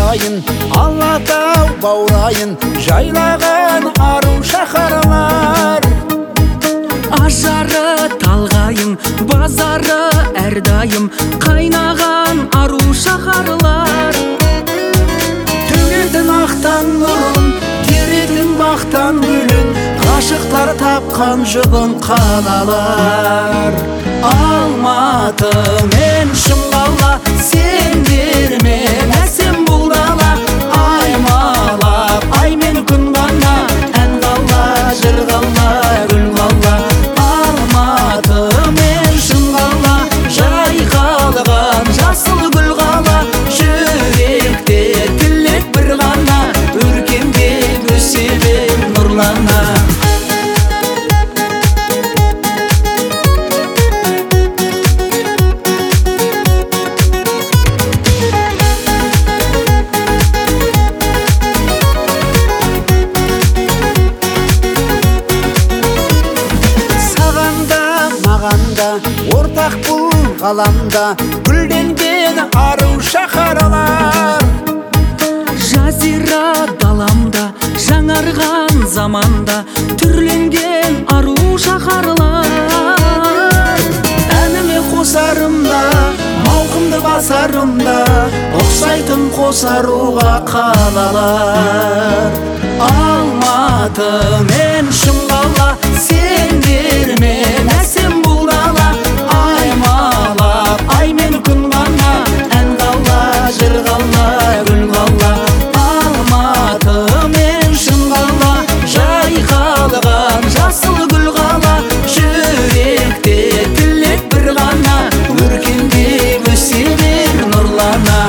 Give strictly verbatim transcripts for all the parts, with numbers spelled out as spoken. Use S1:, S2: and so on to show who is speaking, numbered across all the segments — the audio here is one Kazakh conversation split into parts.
S1: талғайын, Алатау баурайын жайлаған ару шаһарлар.
S2: Ажары талғайың, базары әрдайым қайнаған ару шаһарлар.
S1: Төгетін ақтан нұрын, теретін бақтан гүлін, ғашықтар тапқан жұбын қалалар. Алматы мен Шымқала, сендермен әсем бұл дала. Аймалап ай мен күн ғана, ән қала, жыр қала, гүл қала. Алматы мен Шымқала, жайқалған жасыл гүл қала. Жүректе тілек бір ғана, өркендеп өсе бер нұрлана. Ортақ бұл ғаламда гүлденген ару шаһарлар.
S2: Жазира даламда, жаңарған заманда түрленген ару шаһарлар.
S1: Әніме қосарымда, мауқымды басарымда, ұқсайтын қосаруға қалалар. Алматы мен Шымқала, сендермен әсем бұл дала. Аймалап ай мен күн ғана, ән қала, жыр қала, гүл қала. Алматы мен Шымқала, жайқалған жасыл гүл қала. Жүректе тілек бір ғана, өркендеп өсе бер нұрлана.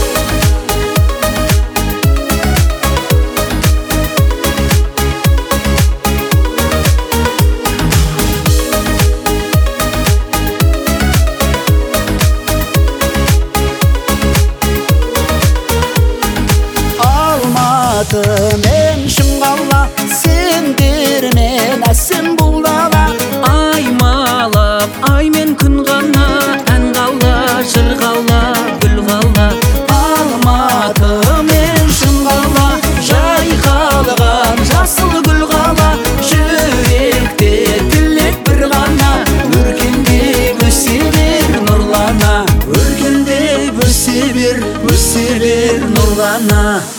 S1: Алматы мен Шымқала, сендермен әсем бұл дала.
S2: Аймалап ай мен күн ғана, ән қала, жыр қала, гүл қала.
S1: Алматы мен Шымқала, жайқалған жасыл гүл қала. Жүректе тілек бір ғана, өркендеп өсе бер нұрлана. Өркендеп өсе бер, өсе бер нұрлана.